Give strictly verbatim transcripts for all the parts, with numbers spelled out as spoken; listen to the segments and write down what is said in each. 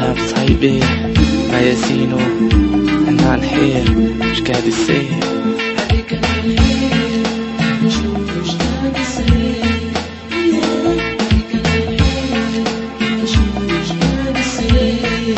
شباب صايبي مياسينو انا نحير مش قاعد يصير هذيك انا نحير نشوف وش قاعد يصير هذيك انا نحير نشوف وش قاعد يصير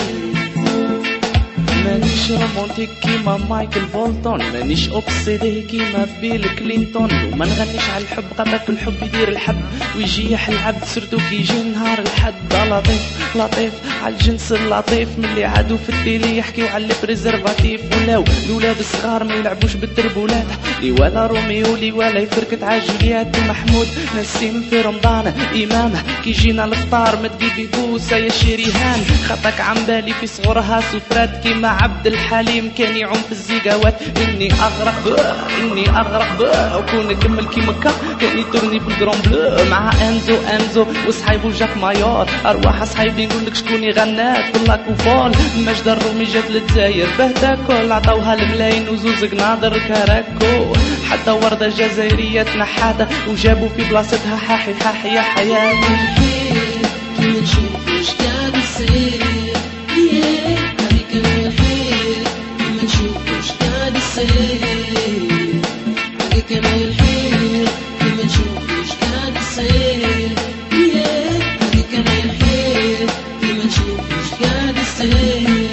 مانيش رومانتيك كيما مايكل بولتون، مانيش اوبسيدي كيما بيل كلينتون، وما نغنيش على الحب قبك الحب يدير الحب ويجيح العبد سردو كي يجي نهار الحد. لطيف لطيف على الجنس اللطيف ملي عادو في التيلي يحكيو على البريزرفاتيف، ولاو الولاد الصغار ما يلعبوش بالتربولات، لي ولا روميو لي ولا يفركت على جوليات. محمود نسيم في رمضان امامه كي جينا الافطار ما تجيبي بوسه يا شريهان، خطك عم بالي في صغرها سفرات كيما عبد الحليم كان يعوم في الزيقاوات. اني اغرق اني اغرق وكون نكمل كيما كا كان يترني بالجرون بلو مع انزو انزو وصحايبو جاك مايور. ارواح صحايبي نقولك شكون يغنات باللاك وفول، مجد الرومي جات للجزائر بهدا كل عطاوها الملايين وزوز قناضر كراكو، حتى وردة جزائرية تنحاتها وجابوا في بلاصتها حاحي حاحي يا حياتي. كيما نشوف وش قاعد يصير هذيك انا نحير كيما نشوف وش قاعد يصير هذيك انا نحير كيما نشوف وش قاعد يصير هذيك انا نحير كيما نشوف وش قاعد يصير.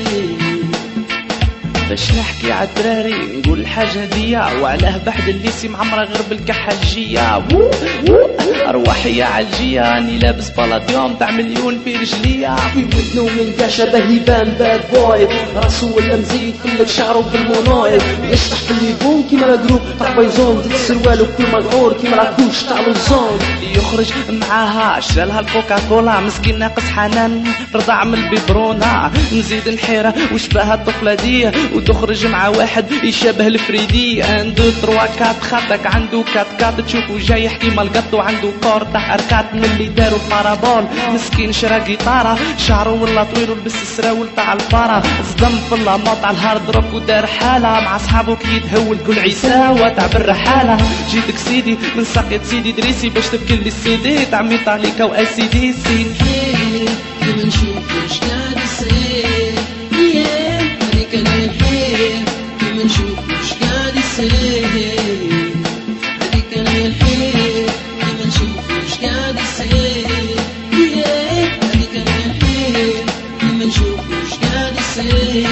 باش نحكي عالدراري نقول الحاجة هدية وعلاه بحد الليسي معمرة غير بالكحجية. أرواحي يا عالجية أني لابس بلاديوم تاع مليون في رجلية، في ودنو من قاشة بهيبان باد بوي، راسو ولا مزيد كلك شعرو بالمونويد، يشطح في الليفون كيما الجروب تاع بايزون، ديك السروالو كيما العور كيما العكوش تاع لوزون. يخرج معاها شرالها الكوكا كولا مسكين ناقص حنان رضع من البيبرونة، نزيد نحيرة وشبه الطفلة دي وتخرج مع واحد يشبه الفريدي. ان دو تروا كات خاطك عنده كات كات تشوفو جاي يحكي مالقط وعنده كور تاع اركات من اللي دارو البارابول، مسكين شرا جيتارة شعره ولا طويل ولبس السراول تاع البارا، صدم في اللاموط على الهارد روك ودار حالة مع صحابو كي يتهول كل عيساوة تاع بالرحالة. جيتك سيدي من ساقية سيدي دريسي باش تبكي لي السيدي تاع ميطاليكا و اي سي دي سي. كيما نشوف وش قاعد يصير هذيك انا نحير كيما نشوف وش قاعد يصير هذيك انا نحير كيما نشوف وش قاعد يصير هذيك انا نحير كيما نشوف وش قاعد يصير.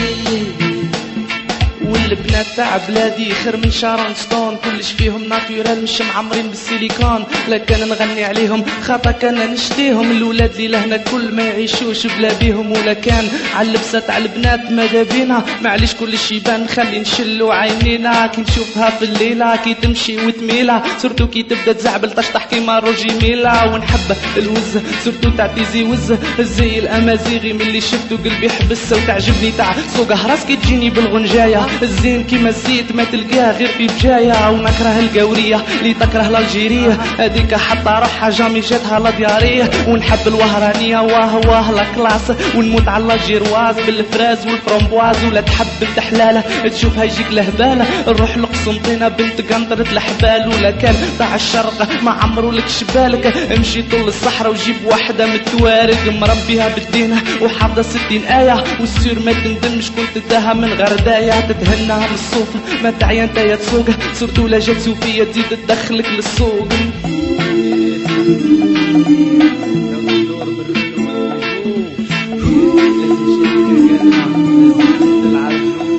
والبنات تاع بلادي خير من شارون ستون كلش فيهم ناتورال مش معمرين بالسيليكون، لكن نغني عليهم خاطر كان نشتيهم الولاد اللي لهنا كل ما يعيشوش بلا بيهم، ولا كان على اللبسه تاع البنات ماذا بينا معليش كل شي يبان خلي نشلو عينينا كي نشوفها في الليله كي تمشي وتميله سورتو كي تبدا تزعبل تشطح كيما روجي ميلا. ونحب الوزه سورتو تاع تيزي وزه زي الامازيغي من اللي شفتو قلبي حبس وتعجبني تاع سوق راس كي تجيني بالغنجايه الزين كيما الزيت ما تلقاه غير في بجايه. ونكره القوريه اللي تكره الالجيريه هذيك حتى روحها جامي جاتها لا دياريه. ونحب الوهرانيه واه واه لا كلاس ونموت على لاجيرواز بالفراز والفرامبواز. ولا تحب بنت حلاله تشوفها يجيك لهباله نروح لقسنطينه بنت قنطره الحبال. ولا كان تاع الشرق ما عمرو لك شبالك امشي طول الصحراء وجيب واحده من التوارق مربيها بالدينه وحافظه ستين ايه والسير ما تندمش كنت تداها من غردايه تتهنى من الصوف ما تعيا انت يا تسوق صرتو لا جات سوفيه تزيد تدخلك للسوق. العرجون